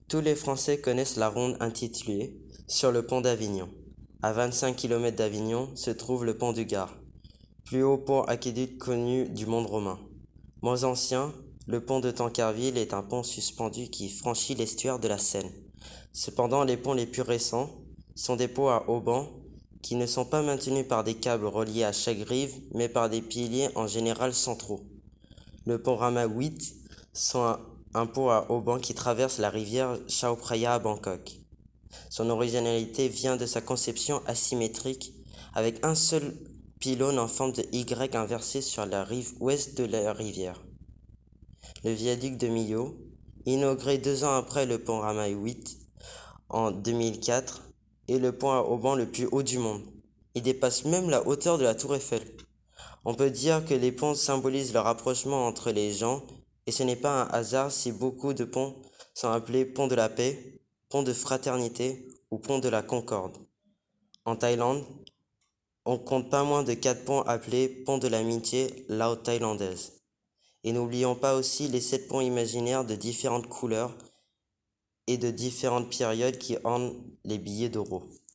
Tous les Français connaissent la ronde intitulée Sur le pont d'Avignon. À 25 km d'Avignon se trouve le pont du Gard, plus haut pont aqueduc connu du monde romain. Moins ancien, le pont de Tancarville est un pont suspendu qui franchit l'estuaire de la Seine. Cependant, les ponts les plus récents sont des ponts à haubans qui ne sont pas maintenus par des câbles reliés à chaque rive, mais par des piliers en général centraux. Le pont Rama 8 sont un pont à haubans qui traverse la rivière Chao Phraya à Bangkok. Son originalité vient de sa conception asymétrique, avec un seul pylône en forme de Y inversé sur la rive ouest de la rivière. Le viaduc de Millau, inauguré 2 ans après le pont Rama 8 en 2004, est le pont à haubans le plus haut du monde. Il dépasse même la hauteur de la tour Eiffel. On peut dire que les ponts symbolisent le rapprochement entre les gens, et ce n'est pas un hasard si beaucoup de ponts sont appelés pont de la paix, pont de fraternité ou pont de la concorde. En Thaïlande, on compte pas moins de 4 ponts appelés pont de l'amitié lao-thaïlandaise. Et n'oublions pas aussi les 7 ponts imaginaires de différentes couleurs et de différentes périodes qui ornent les billets d'euros.